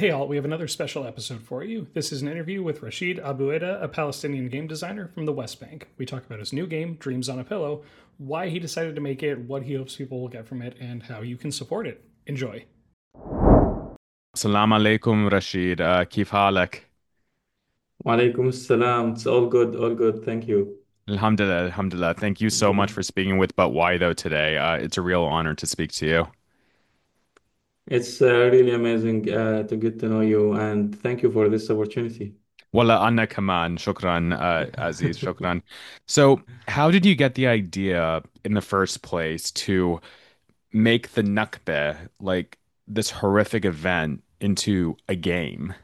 Hey all, we have another special episode for you. This is an interview with Rashid Abueda, a Palestinian game designer from the West Bank. We talk about his new game, Dreams on a Pillow, why he decided to make it, what he hopes people will get from it, and how you can support it. Enjoy. السلام عليكم رشيد كيف حالك؟ Walaikum salam. It's all good, all good. Thank you. Alhamdulillah, Alhamdulillah. Thank you so much for speaking with But Why Though today. It's a real honor to speak to you. It's really amazing to get to know you, and thank you for this opportunity. Wala anna kaman. Shukran, Aziz. Shukran. So, how did you get the idea in the first place to make the Nakba, like this horrific event, into a game?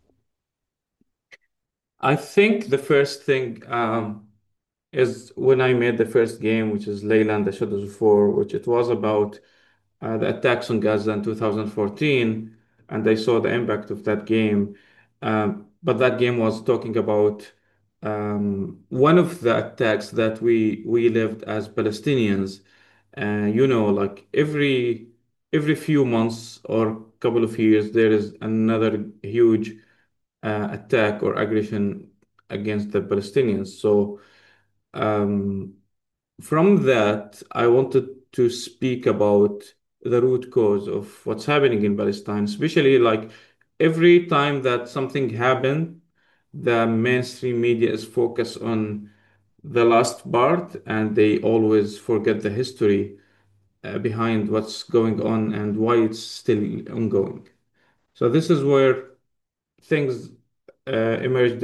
I think the first thing is when I made the first game, which is Layla and the Shadows of War, which it was about the attacks on Gaza in 2014, and I saw the impact of that game. But that game was talking about one of the attacks that we lived as Palestinians. Like every few months or couple of years, there is another huge attack or aggression against the Palestinians. So um, from that, I wanted to speak about the root cause of what's happening in Palestine, especially like every time that something happened, the mainstream media is focused on the last part and they always forget the history behind what's going on and why it's still ongoing. So this is where things emerged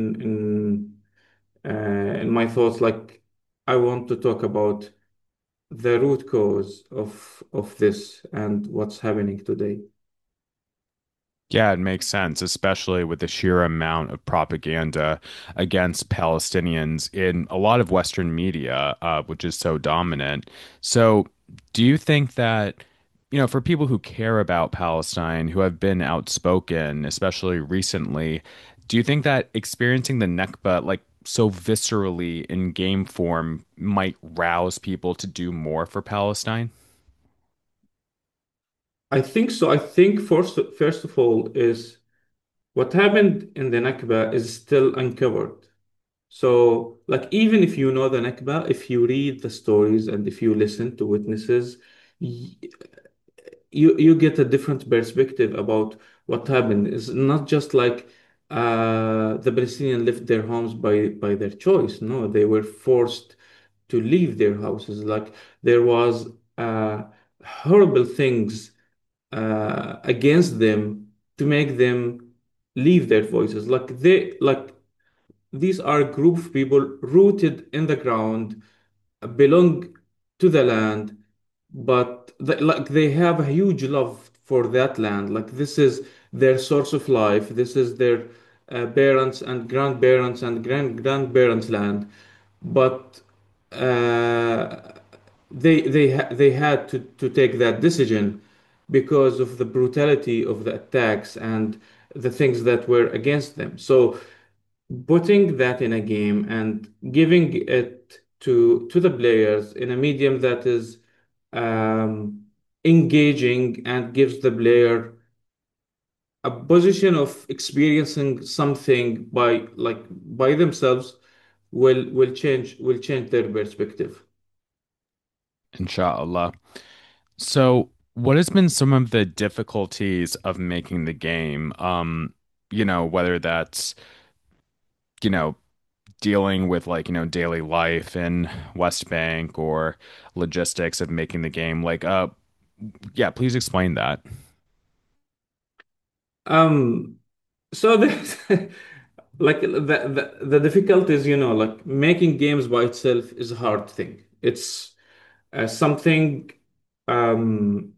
in my thoughts. Like I want to talk about the root cause of this and what's happening today. Yeah, it makes sense, especially with the sheer amount of propaganda against Palestinians in a lot of Western media, which is so dominant. So, do you think that, for people who care about Palestine, who have been outspoken, especially recently, do you think that experiencing the Nakba, like so viscerally in game form, might rouse people to do more for Palestine? I think so. I think first of all is what happened in the Nakba is still uncovered. So, like, even if you know the Nakba, if you read the stories and if you listen to witnesses, y- you get a different perspective about what happened. It's not just like the Palestinians left their homes by their choice. No, they were forced to leave their houses. Like there was horrible things against them to make them leave their voices. Like these are a group of people rooted in the ground, belong to the land, but like they have a huge love for that land. Like this is their source of life. This is their parents and grandparents and grandparents' land. But uh, they had to take that decision because of the brutality of the attacks and the things that were against them. So putting that in a game and giving it to the players in a medium that is um, engaging and gives the player a position of experiencing something by themselves will change their perspective. Inshallah. So, what has been some of the difficulties of making the game? Whether that's, you know, dealing with like, daily life in West Bank or logistics of making the game. Yeah, please explain that. Um, so like the difficulties, like making games by itself is a hard thing. It's something um,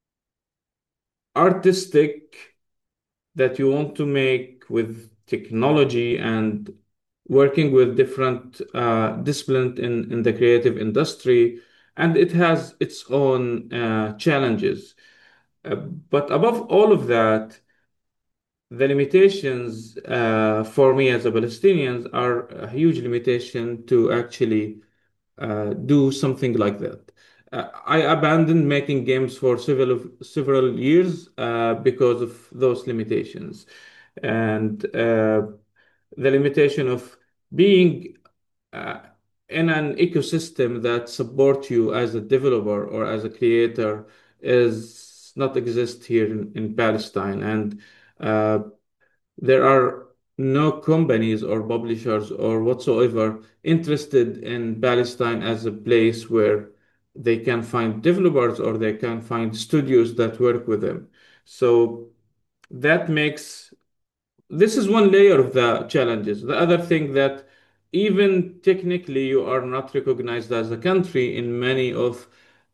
artistic that you want to make with technology and working with different disciplines in the creative industry, and it has its own challenges. But above all of that, the limitations for me as a Palestinian are a huge limitation to actually do something like that. I abandoned making games for several years because of those limitations, and the limitation of being uh, in an ecosystem that supports you as a developer or as a creator is not exist here in Palestine, and uh, there are no companies or publishers or whatsoever interested in Palestine as a place where they can find developers or they can find studios that work with them. So that makes this is one layer of the challenges. The other thing that even technically you are not recognized as a country in many of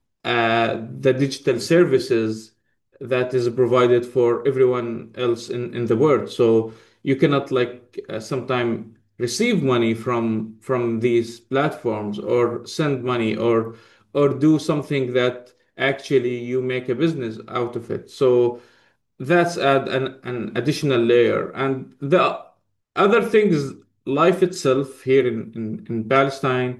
the digital services that is provided for everyone else in the world. So you cannot like sometime receive money from these platforms or send money or do something that actually you make a business out of it. So that's add an additional layer. And the other thing is life itself here in Palestine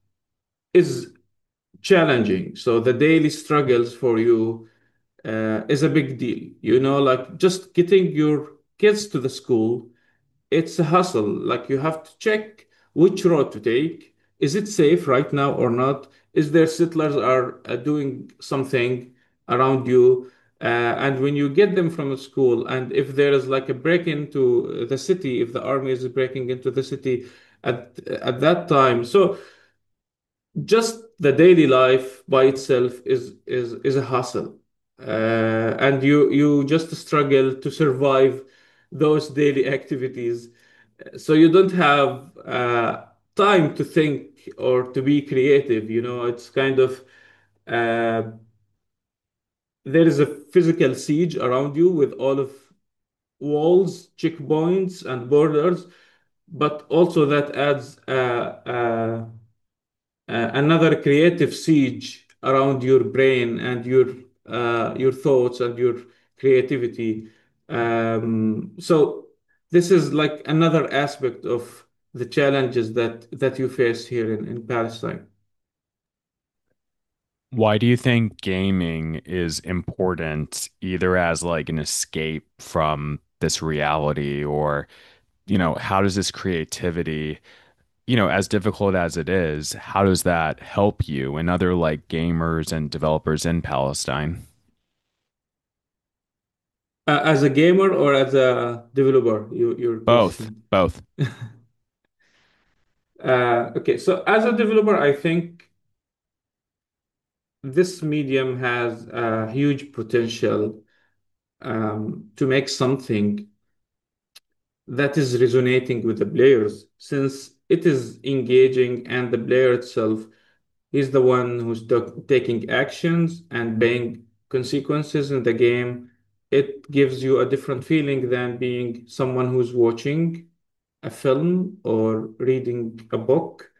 is challenging. So the daily struggles for you is a big deal. You know, like just getting your kids to the school, it's a hustle. Like you have to check which road to take. Is it safe right now or not? Is there settlers are doing something around you? And when you get them from school, and if there is like a break into the city, if the army is breaking into the city at that time, so just the daily life by itself is a hustle, and you just struggle to survive those daily activities, so you don't have time to think or to be creative. You know, it's kind of uh, there is a physical siege around you with all of walls, checkpoints, and borders, but also that adds another creative siege around your brain and your thoughts and your creativity. So this is like another aspect of the challenges that you face here in Palestine. Why do you think gaming is important, either as like an escape from this reality, or, how does this creativity, as difficult as it is, how does that help you and other like gamers and developers in Palestine? As a gamer or as a developer, your Both, question. both. Okay, so as a developer, I think this medium has a huge potential to make something that is resonating with the players since it is engaging and the player itself is the one who's taking actions and paying consequences in the game. It gives you a different feeling than being someone who's watching a film or reading a book.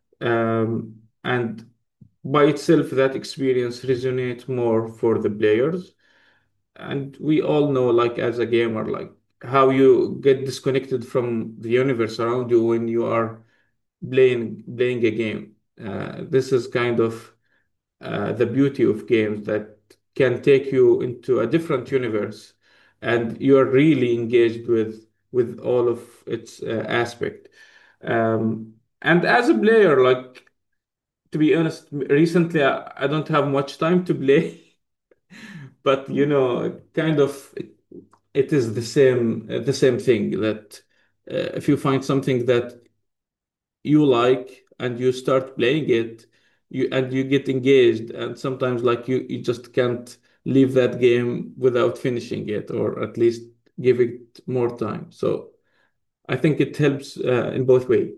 And by itself, that experience resonates more for the players. And we all know, like as a gamer, like how you get disconnected from the universe around you when you are playing a game. This is kind of the beauty of games that can take you into a different universe, and you are really engaged with all of its aspect. And as a player, like to be honest, recently I don't have much time to play. But you know, kind of it is the same thing that if you find something that you like and you start playing it, you get engaged, and sometimes like you just can't leave that game without finishing it, or at least give it more time. So I think it helps in both ways.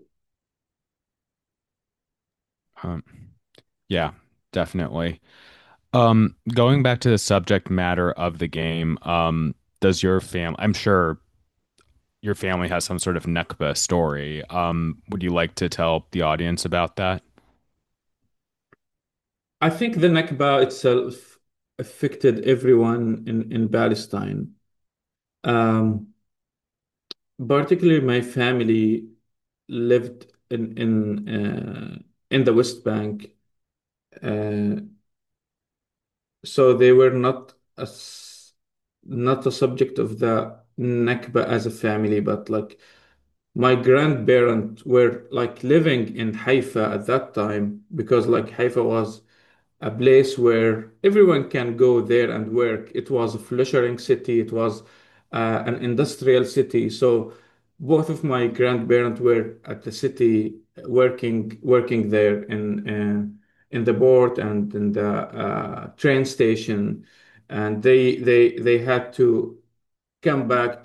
Um, yeah, definitely. Going back to the subject matter of the game, does your I'm sure your family has some sort of Nakba story. Would you like to tell the audience about that? I think the Nakba itself affected everyone in Palestine. Um, Particularly my family lived in the West Bank. so they were not a subject of the Nakba as a family, but like my grandparents were like living in Haifa at that time because like Haifa was a place where everyone can go there and work. It was a flourishing city. It was an industrial city. So both of my grandparents were at the city working there in the port and in the train station, and they had to come back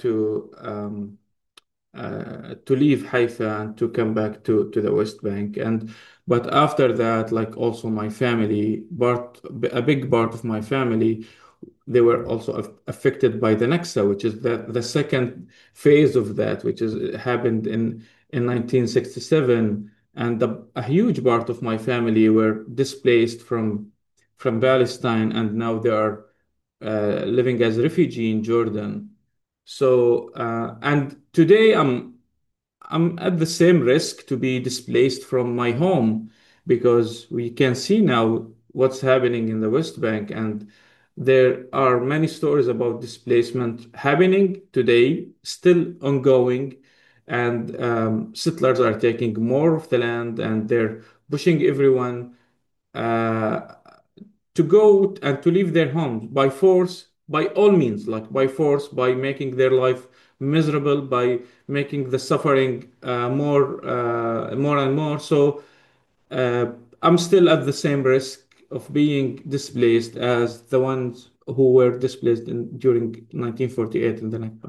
to leave Haifa and to come back to the West Bank. And but after that, like also my family, a big part of my family, they were also affected by the Naksa, which is the second phase of that, which is happened in 1967. And a huge part of my family were displaced from Palestine, and now they are living as refugee in Jordan. So, and today I'm at the same risk to be displaced from my home because we can see now what's happening in the West Bank, and there are many stories about displacement happening today, still ongoing, and settlers are taking more of the land, and they're pushing everyone uh, to go and to leave their homes by force, by all means, like by force, by making their life miserable, by making the suffering more and more. So uh, I'm still at the same risk of being displaced as the ones who were displaced during 1948 in the Nakba.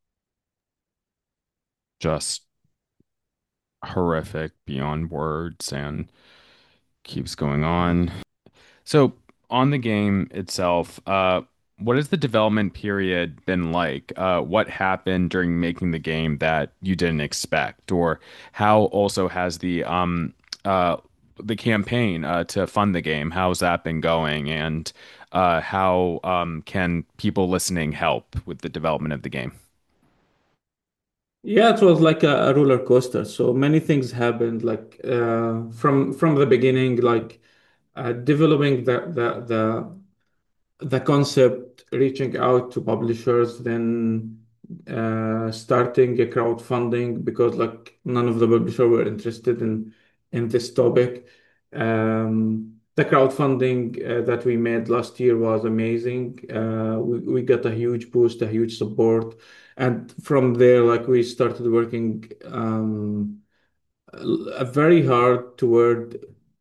Just horrific beyond words and keeps going on. So, on the game itself, what has the development period been like? What happened during making the game that you didn't expect, or how also has uh the campaign to fund the game, how's that been going, and how can people listening help with the development of the game? Yeah, it was like a roller coaster. So many things happened, like from the beginning, like developing the concept, reaching out to publishers, then starting a crowdfunding because like none of the publishers were interested in this topic. The crowdfunding that we made last year was amazing. We got a huge boost, a huge support, and from there, like we started working very hard toward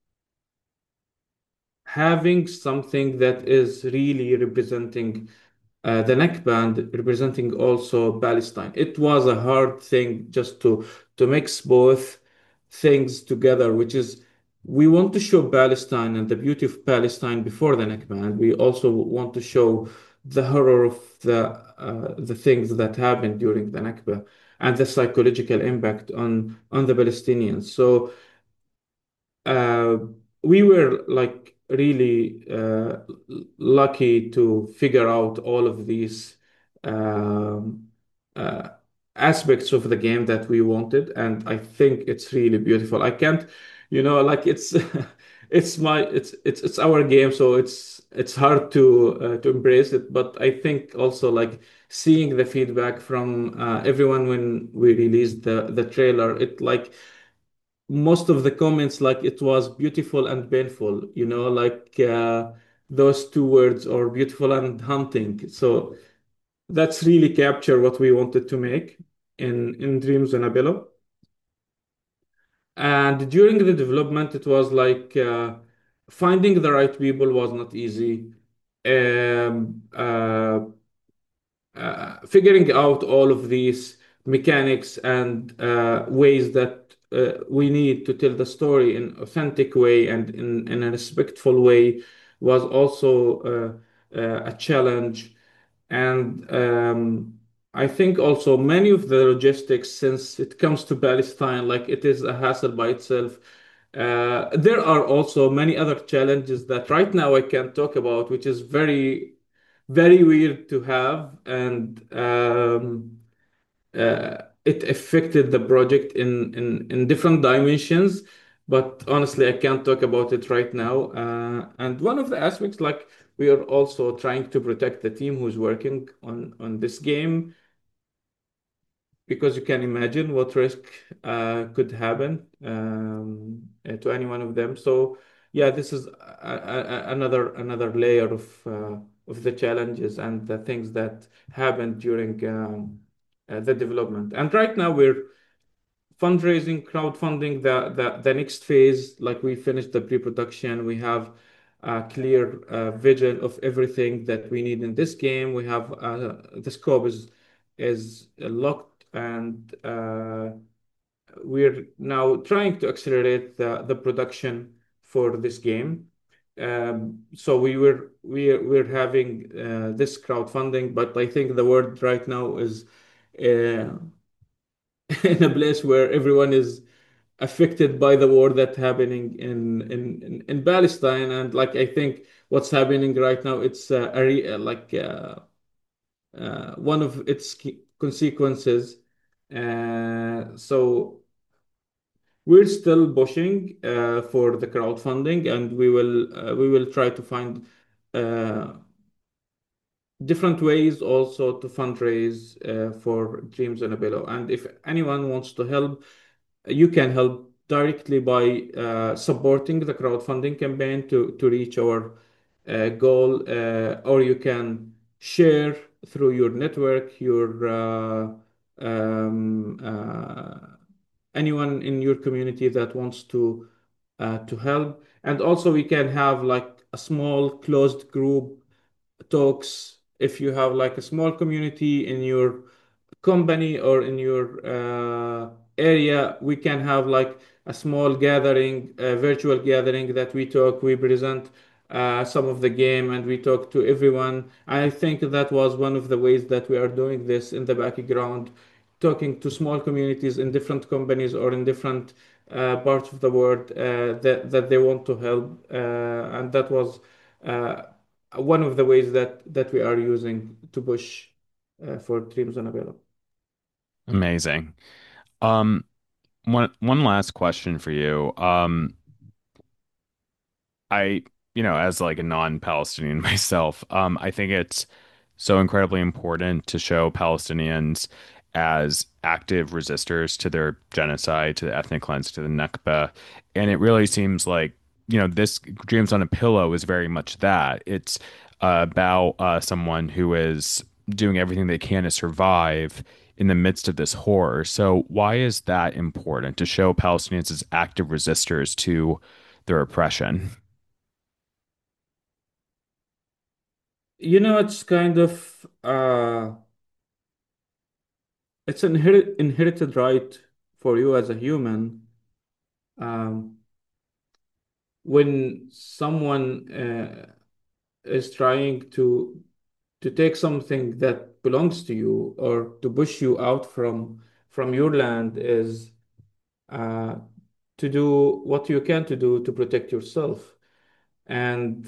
having something that is really representing the neckband, representing also Palestine. It was a hard thing just to mix both things together, which is we want to show Palestine and the beauty of Palestine before the neckband. We also want to show the horror of the things that happened during the Nakba and the psychological impact on the Palestinians. So uh, we were like really lucky to figure out all of these um, uh, aspects of the game that we wanted, and I think it's really beautiful. I can't, like it's it's our game, so it's hard to embrace it. But I think also like seeing the feedback from everyone when we released the trailer, it like most of the comments like it was beautiful and painful, like those two words or beautiful and hunting. So that's really capture what we wanted to make in Dreams and Abelo. And during the development, it was like finding the right people was not easy. Um, uh, Figuring out all of these mechanics and ways that we need to tell the story in authentic way and in a respectful way was also a challenge. And I think also many of the logistics, since it comes to Palestine, like it is a hassle by itself. There are also many other challenges that right now I can't talk about, which is very weird to have, and it affected the project in different dimensions. but honestly, I can't talk about it right now. And one of the aspects, like we are also trying to protect the team who's working on this game, because you can imagine what risk could happen to any one of them. So yeah, this is another layer of the challenges and the things that happened during the development. And right now we're fundraising, crowdfunding, the next phase. Like we finished the pre-production, we have a clear vision of everything that we need in this game. We have the scope is locked, and we're now trying to accelerate the production for this game. So we're having this crowdfunding, but I think the world right now is uh, in a place where everyone is affected by the war that's happening in Palestine. And like I think what's happening right now, it's one of its consequences. So we're still pushing for the crowdfunding, and we will try to find uh, different ways also to fundraise for Dreams on a Pillow. And if anyone wants to help, you can help directly by supporting the crowdfunding campaign to reach our goal, or you can share through your network, your anyone in your community that wants to help. And also we can have like a small closed group talks. If you have like a small community in your company or in your area, we can have like a small gathering, a virtual gathering, that we talk, we present some of the game, and we talk to everyone. I think that was one of the ways that we are doing this in the background, talking to small communities in different companies or in different parts of the world that they want to help. And that was uh, one of the ways that we are using to push for Dreams Annabella. Amazing. Um, one last question for you. I, as like a non-Palestinian myself, I think it's so incredibly important to show Palestinians as active resistors to their genocide, to the ethnic cleanse, to the Nakba. And it really seems like, this Dreams on a Pillow is very much that. It's about someone who is doing everything they can to survive in the midst of this horror. So why is that important to show Palestinians as active resistors to their oppression? It's kind of it's an inherited right for you as a human. Um, when someone is trying to take something that belongs to you, or to push you out from your land, is uh, to do what you can to do to protect yourself. And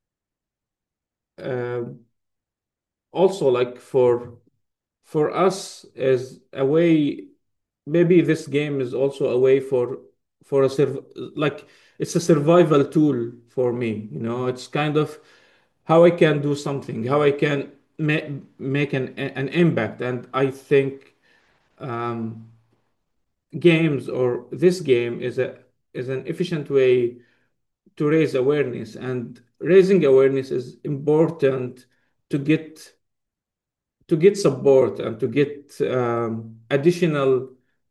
uh, also, like for us, as a way, maybe this game is also a way for a like it's a survival tool for me. It's kind of how I can do something, how I can make an impact. And I think um, games, or this game, is an efficient way to raise awareness. And raising awareness is important to get support, and to get additional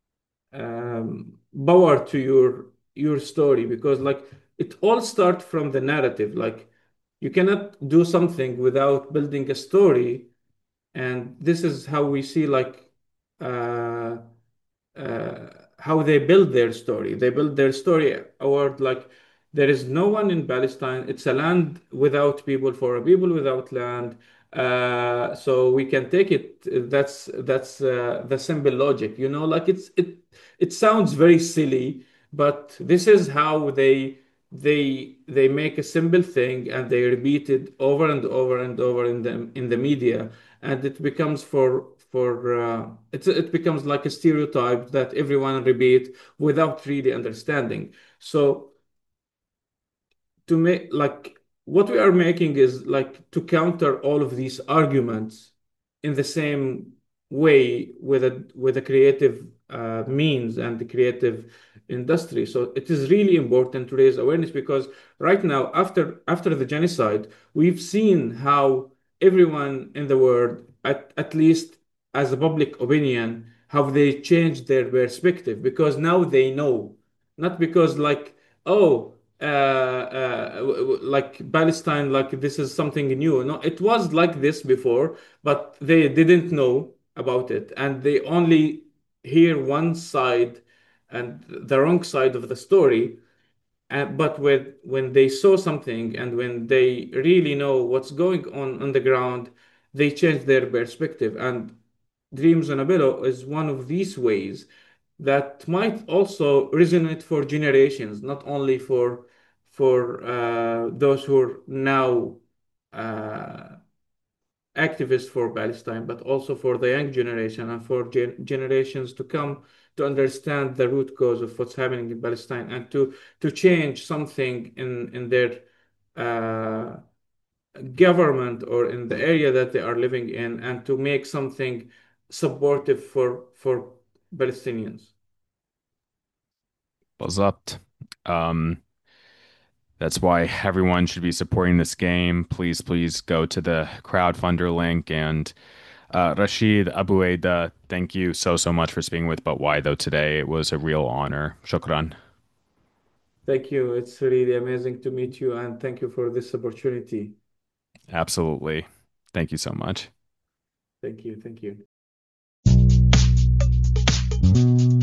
power to your story. Because like it all starts from the narrative. Like you cannot do something without building a story. And this is how we see, like uh, uh, how they build their story. They build their story award, like there is no one in Palestine. It's a land without people for a people without land. So we can take it. That's the simple logic. Like it sounds very silly, but this is how they they make a simple thing and they repeat it over and over and over in the media, and it becomes it becomes like a stereotype that everyone repeat without really understanding. So to make like what we are making is like to counter all of these arguments in the same way with a creative means and the creative industry. So it is really important to raise awareness because right now, after the genocide, we've seen how everyone in the world, at least as a public opinion, how they changed their perspective because now they know, not because like, oh, like Palestine, like this is something new. No, it was like this before, but they didn't know about it, and they only hear one side and the wrong side of the story. But when they saw something and when they really know what's going on the ground, they change their perspective. And Dreams on a Pillow is one of these ways that might also resonate for generations, not only for those who are now uh, activists for Palestine, but also for the young generation and for generations to come to understand the root cause of what's happening in Palestine and to change something in their uh, government or in the area that they are living in and to make something supportive for Palestinians. بالظبط. Um, that's why everyone should be supporting this game. Please, please go to the crowdfunder link. And Rashid Abueda, thank you so, so much for speaking with But Why Though today. It was a real honor. Shukran. Thank you. It's really amazing to meet you and thank you for this opportunity. Absolutely. Thank you so much. Thank you. Thank you.